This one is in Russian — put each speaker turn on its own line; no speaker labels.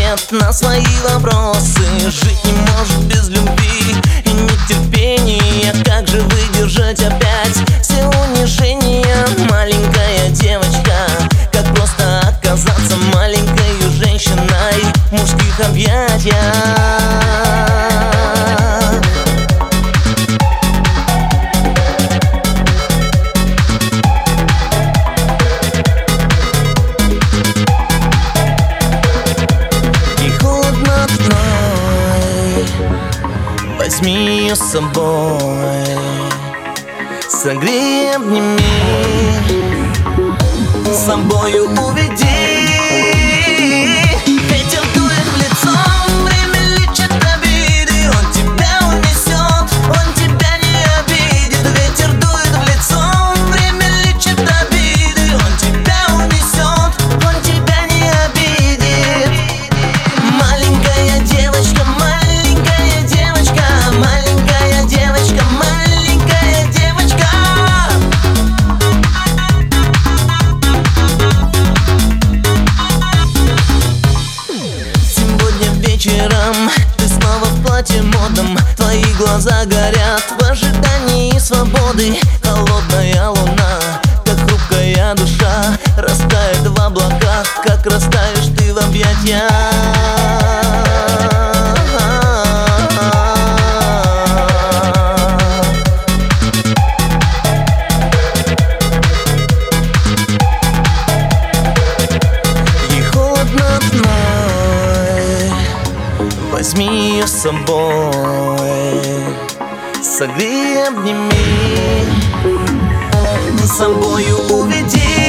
ответ на свои вопросы. Жить не может без любви и нетерпения. Как же выдержать опять все унижения? Маленькая девочка, как просто оказаться маленькой женщиной в мужских объятиях? Возьми ее с собой, согрей, обними, с собою уведи. Ветер дует в лицо, время лечит обиды. Он тебя унесет, он тебя не обидит. Ветер дует в лицо, время лечит обиды. Он тебя унесет, он тебя не обидит. Маленькая девочка, маленькая девочка, маленькая девочка, маленькая девочка. Сегодня вечером ты снова в платье модном. Твои глаза горят в ожидании свободы. Холодная луна, как хрупкая душа, растает в облаках, как растаешь ты в объятиях. Возьми ее с собой, согрей, обними, с собою уведи.